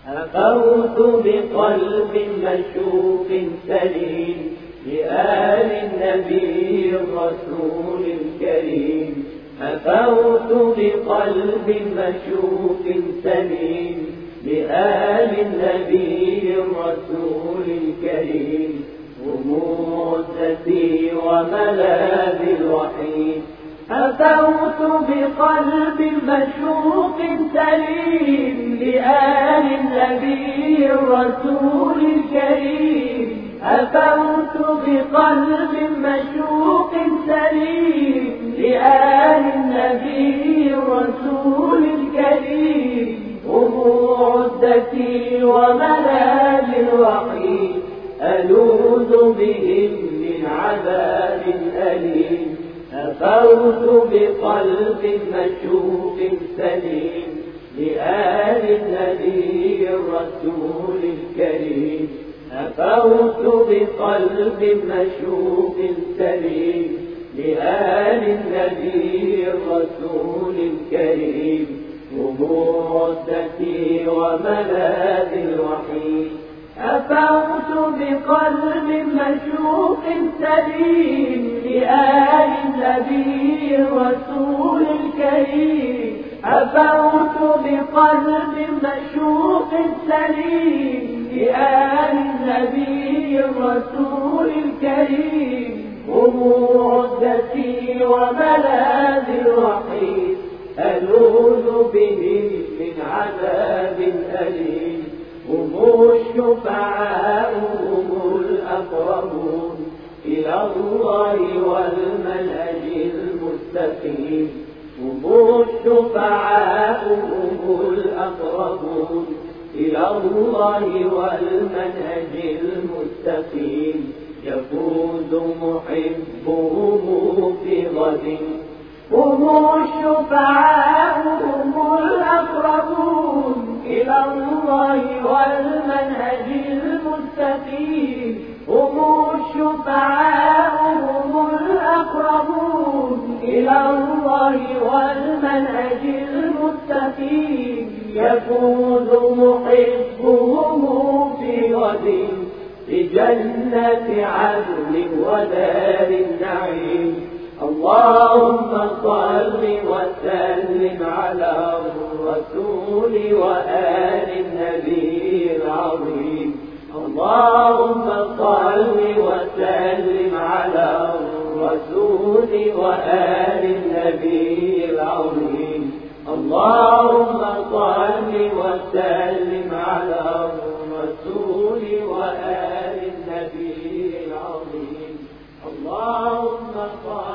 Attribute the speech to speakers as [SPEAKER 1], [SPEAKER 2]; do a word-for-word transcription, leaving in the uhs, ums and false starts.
[SPEAKER 1] أفوت بقلب مشوق سليم لآل النبي الرسول الكريم. أفوت بقلب مشوق سليم لآل النبي الرسول الكريم. هم عزتي وملاذي الوحيد. أفوت بقلب مشوق سليم لآل النبي الرسول الكريم. أفوت بقلب مشوق سليم لآل النبي الرسول الكريم. هم عدتي وملاذي الوحيد. ألوذ بهم من عذاب أليم. أفوت بقلب مشوق سليم لآل النبي الرسول الكريم. أفوت بقلب مشوق سليم لآل النبي الرسول الكريم. هم عدتي وملاذي الوحيد. أفوت بقلب مشوق سليم لآل النبي الرسول الكريم. أفوت بقلب مشوق سليم لآل النبي الرسول الكريم. هم عدتي وملاذي الوحيد. ألوذ بهم من عذاب أليم. هم الشفعاء هم الأقربون إلى الله والمنهج المستقيم. هم الشفعاء هم الأقربون إلى الله والمنهج المستقيم. يفوز محبهم في غد. هم الشفعاء هم الأقربون إلى الله والمنهج المستقيم. هم الشفعاء هم الأقربون إلى الله والمنهج المستقيم. يفوز محبهم في غد بجنة عدن ودار النعيم. اللهم صل وسلم على الرسول وآل النبي العظيم. اللهم صل وسلم على الرسول وآل النبي العظيم. اللهم صل وسلم على الرسول وآل النبي العظيم. اللهم صل